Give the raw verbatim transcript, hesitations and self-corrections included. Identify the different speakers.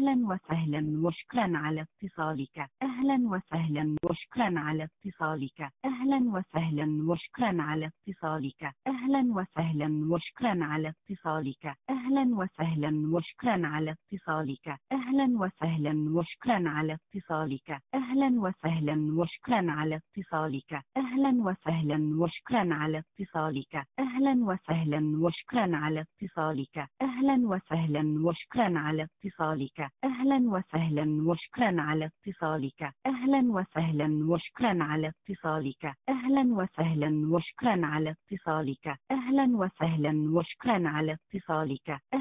Speaker 1: أهلا وسهلا وشكرا على اتصالك. أهلا وسهلا وشكرا على اتصالك. أهلا وسهلا وشكرا على اتصالك. أهلا وسهلا وشكرا على اتصالك. أهلا وسهلا وشكرا على اتصالك. أهلا وسهلا وشكرا على اتصالك. أهلا وسهلا وشكرا على اتصالك. أهلا وسهلا وشكرا على اتصالك. أهلا وسهلا وشكرا على اتصالك. أهلا وسهلا وشكرا على اتصالك. أهلا وسهلا وشكرا على اتصالك. أهلا وسهلا وشكرا على اتصالك. أهلا وسهلا وشكرا على اتصالك. أهلا وسهلا وشكرا على اتصالك.